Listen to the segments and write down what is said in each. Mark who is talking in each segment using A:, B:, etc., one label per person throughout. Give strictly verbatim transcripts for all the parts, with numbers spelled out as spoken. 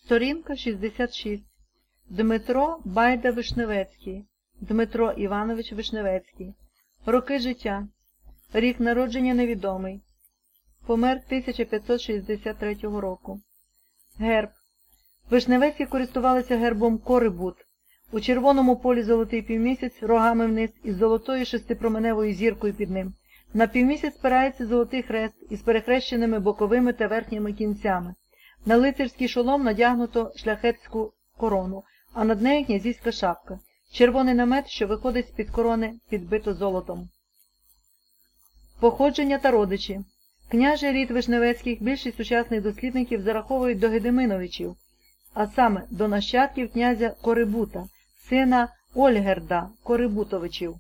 A: Сторінка шістдесят шість. Дмитро Байда-Вишневецький. Дмитро Іванович Вишневецький. Роки життя. Рік народження невідомий. Помер тисяча п'ятсот шістдесят третього року. Герб. Вишневецькі користувалися гербом Корибут. У червоному полі золотий півмісяць, рогами вниз, із золотою шестипроменевою зіркою під ним. На півмісяць спирається золотий хрест із перехрещеними боковими та верхніми кінцями. На лицарський шолом надягнуто шляхетську корону, а над нею князівська шапка. Червоний намет, що виходить з-під корони, підбито золотом. Походження та родичі. Княжий рід Вишневецьких більшість сучасних дослідників зараховують до Гедеминовичів, а саме до нащадків князя Корибута, сина Ольгерда Корибутовичів.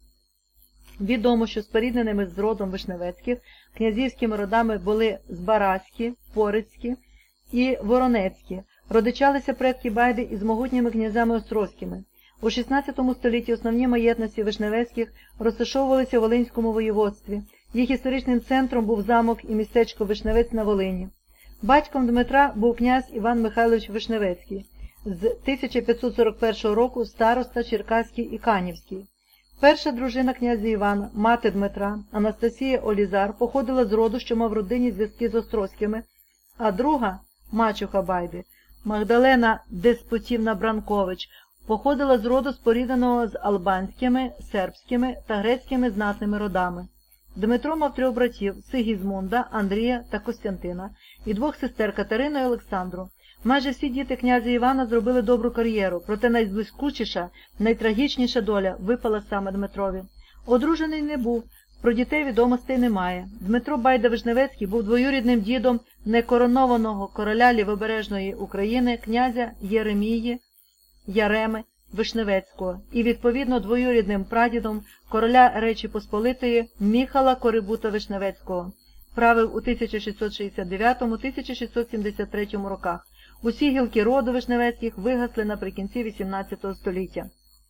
A: Відомо, що спорідненими з родом Вишневецьких князівськими родами були Збаразькі, Порицькі і Воронецькі. Родичалися предки Байди із могутніми князями острозькими. У шістнадцятому столітті основні маєтності Вишневецьких розташовувалися у Волинському воєводстві. Їх історичним центром був замок і містечко Вишневець на Волині. Батьком Дмитра був князь Іван Михайлович Вишневецький, з тисяча п'ятсот сорок першого року староста Черкаський і Канівський. Перша дружина князя Івана, мати Дмитра, Анастасія Олізар, походила з роду, що мав в родині зв'язки з острозькими, а друга, мачуха Байди, Магдалена Деспотівна Бранкович, походила з роду спорідненого з албанськими, сербськими та грецькими знатними родами. Дмитро мав трьох братів – Сигізмунда, Андрія та Костянтина, і двох сестер Катерину і Олександру. Майже всі діти князя Івана зробили добру кар'єру, проте найблискучіша, найтрагічніша доля випала саме Дмитрові. Одружений не був, про дітей відомостей немає. Дмитро Байда-Вишневецький був двоюрідним дідом некоронованого короля Лівобережної України князя Єремії Яреми Вишневецького і, відповідно, двоюрідним прадідом короля Речі Посполитої Міхала Корибута Вишневецького. Правив у тисяча шістсот шістдесят дев'ятому — тисяча шістсот сімдесят третьому роках. Усі гілки роду Вишневецьких вигасли наприкінці вісімнадцятого століття.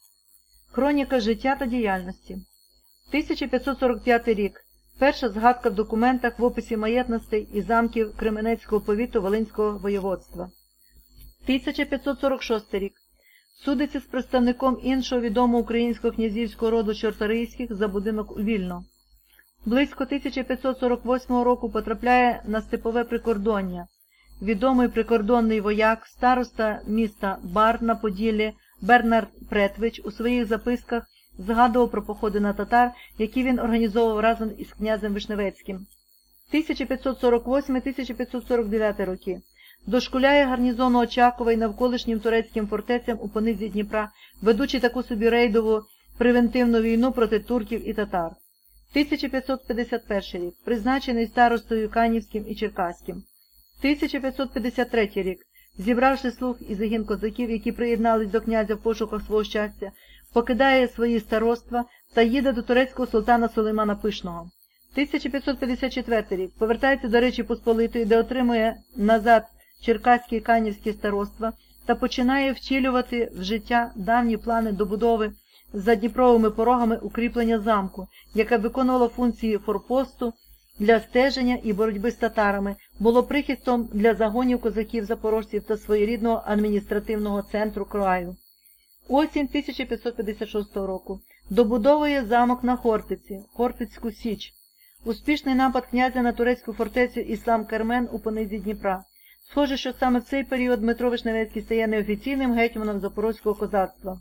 A: Хроніка життя та діяльності. тисяча п'ятсот сорок п'ятий рік. Перша згадка в документах в описі маєтностей і замків Кременецького повіту Волинського воєводства. тисяча п'ятсот сорок шостий рік. Судиться з представником іншого відомого українського князівського роду Чорторийських за будинок у Вільно. Близько тисяча п'ятсот сорок восьмого року потрапляє на степове прикордоння. Відомий прикордонний вояк, староста міста Бар на Поділлі Бернард Претвич у своїх записках згадував про походи на татар, які він організовував разом із князем Вишневецьким. тисяча п'ятсот сорок восьмий — тисяча п'ятсот сорок дев'ятий роки. Дошкуляє гарнізону Очакова й навколишнім турецьким фортецям у понизі Дніпра, ведучи таку собі рейдову превентивну війну проти турків і татар. тисяча п'ятсот п'ятдесят перший рік. Призначений старостою Канівським і Черкаським. тисяча п'ятсот п'ятдесят третій рік. Зібравши слуг і загін козаків, які приєднались до князя в пошуках свого щастя, покидає свої староства та їде до турецького султана Сулеймана Пишного. тисяча п'ятсот п'ятдесят четвертий рік. Повертається до Речі Посполитої, де отримує назад Черкаське і Канівське староства та починає втілювати в життя давні плани добудови за Дніпровими порогами укріплення замку, яке виконувало функції форпосту для стеження і боротьби з татарами, було прихистом для загонів козаків-запорожців та своєрідного адміністративного центру краю. Осінь тисяча п'ятсот п'ятдесят шостого року. Добудовує замок на Хортиці, Хортицьку Січ. Успішний напад князя на турецьку фортецю Іслам-Кермен у понизі Дніпра. Схоже, що саме в цей період Дмитро Вишневецький стає неофіційним гетьманом запорозького козацтва.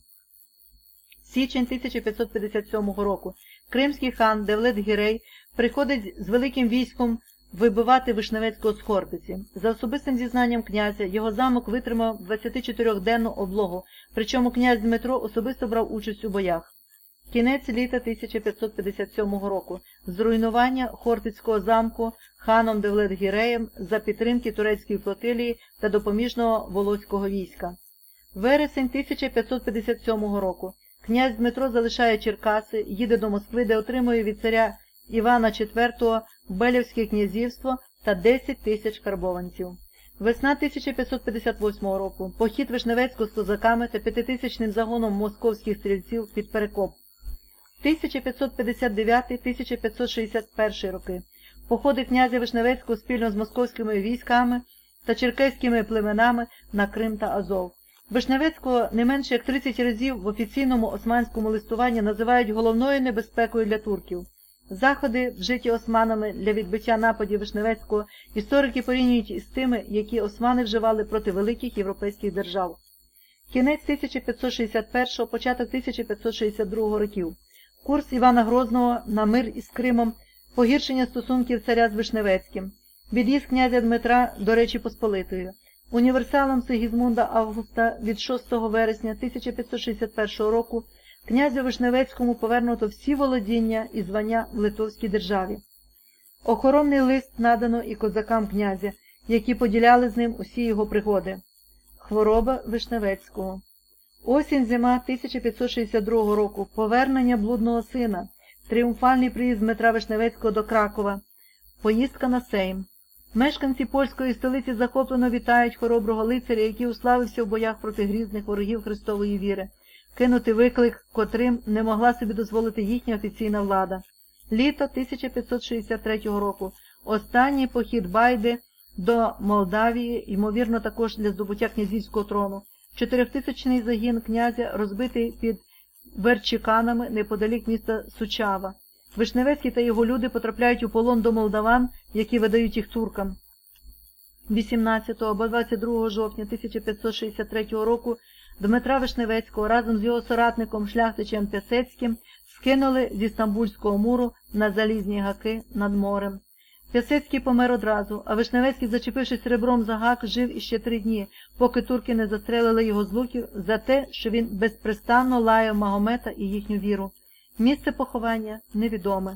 A: Січень тисяча п'ятсот п'ятдесят сьомого року. Кримський хан Девлет-Гірей приходить з великим військом вибивати Вишневецького з Хортиці. За особистим зізнанням князя, його замок витримав двадцятичотирьохденну облогу, причому князь Дмитро особисто брав участь у боях. Кінець літа тисяча п'ятсот п'ятдесят сьомого року. Зруйнування Хортицького замку ханом Девлет-Гіреєм за підтримки турецької флотилії та допоміжного волоцького війська. Вересень тисяча п'ятсот п'ятдесят сьомого року. Князь Дмитро залишає Черкаси, їде до Москви, де отримує від царя Івана четвертого Белівське князівство та десять тисяч карбованців. Весна тисяча п'ятсот п'ятдесят восьмого року. Похід Вишневецького з козаками та п'ятитисячним загоном московських стрільців під Перекоп. тисяча п'ятсот п'ятдесят дев'ятий — тисяча п'ятсот шістдесят перший роки. Походи князя Вишневецького спільно з московськими військами та черкеськими племенами на Крим та Азов. Вишневецького не менше як тридцять разів в офіційному османському листуванні називають головною небезпекою для турків. Заходи, вжиті османами для відбиття нападів Вишневецького, історики порівнюють із тими, які османи вживали проти великих європейських держав. Кінець тисяча п'ятсот шістдесят першого, початок тисяча п'ятсот шістдесят другого років. Курс Івана Грозного на мир із Кримом, погіршення стосунків царя з Вишневецьким, від'їзд князя Дмитра до Речі Посполитої. Універсалом Сигізмунда Августа від шостого вересня тисяча п'ятсот шістдесят першого року князю Вишневецькому повернуто всі володіння і звання в Литовській державі. Охоронний лист надано і козакам князя, які поділяли з ним усі його пригоди. Хвороба Вишневецького. Осінь-зима тисяча п'ятсот шістдесят другого року. Повернення блудного сина. Тріумфальний приїзд Дмитра Вишневецького до Кракова. Поїздка на Сейм. Мешканці польської столиці захоплено вітають хороброго лицаря, який уславився в боях проти грізних ворогів Христової віри. Кинути виклик, котрим не могла собі дозволити їхня офіційна влада. Літо тисяча п'ятсот шістдесят третього року. Останній похід Байди до Молдавії, ймовірно також для здобуття князівського трону. Чотирьохтисячний загін князя розбитий під Верчиканами неподалік міста Сучава. Вишневецький та його люди потрапляють у полон до молдаван, які видають їх туркам. вісімнадцятого або двадцять другого жовтня тисяча п'ятсот шістдесят третього року Дмитра Вишневецького разом з його соратником шляхтичем Пясецьким скинули зі Стамбульського муру на залізні гаки над морем. Пясецький помер одразу, а Вишневецький, зачепившись ребром за гак, жив іще три дні, поки турки не застрелили його з луків за те, що він безпрестанно лаяв Магомета і їхню віру. Місце поховання невідоме.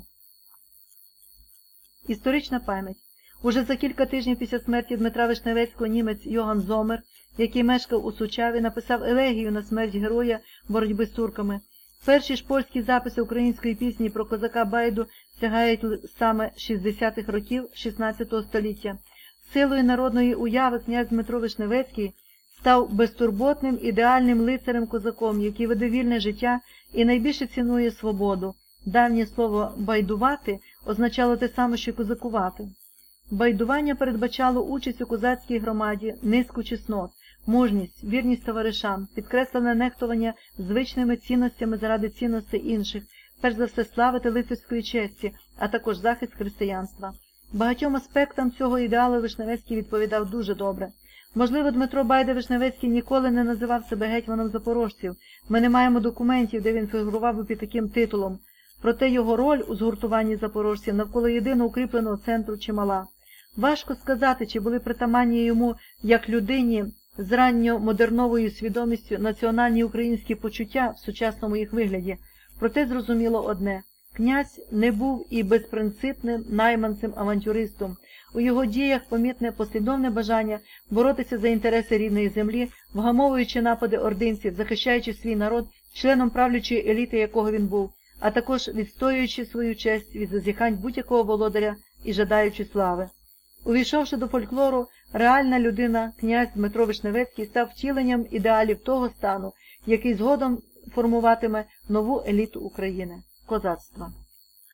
A: Історична пам'ять. Уже за кілька тижнів після смерті Дмитра Вишневецького німець Йоган Зомер, який мешкав у Сучаві, написав елегію на смерть героя боротьби з турками. Перші ж польські записи української пісні про козака Байду сягають саме шістдесятих років шістнадцятого століття. Силою народної уяви князь Дмитро Вишневецький став безтурботним ідеальним лицарем-козаком, який веде вільне життя і найбільше цінує свободу. Давнє слово «байдувати» означало те саме, що й «козакувати». Байдування передбачало участь у козацькій громаді, низку чеснот, мужність, вірність товаришам, підкреслене нехтування звичними цінностями заради цінностей інших, перш за все слави та лицарської честі, а також захист християнства. Багатьом аспектам цього ідеалу Вишневецький відповідав дуже добре. Можливо, Дмитро Байда Вишневецький ніколи не називав себе гетьманом запорожців. Ми не маємо документів, де він фігурував би під таким титулом. Проте його роль у згуртуванні запорожців навколо єдино укріпленого центру чимала. Важко сказати, чи були притаманні йому, як людині, з ранньомодерновою свідомістю національні українські почуття в сучасному їх вигляді. Проте зрозуміло одне – князь не був і безпринципним найманцем-авантюристом. У його діях помітне послідовне бажання боротися за інтереси рідної землі, вгамовуючи напади ординців, захищаючи свій народ, членом правлячої еліти, якого він був, а також відстоюючи свою честь від зазіхань будь-якого володаря і жадаючи слави. Увійшовши до фольклору, реальна людина, князь Дмитро Вишневецький, став втіленням ідеалів того стану, який згодом формуватиме нову еліту України – козацтва.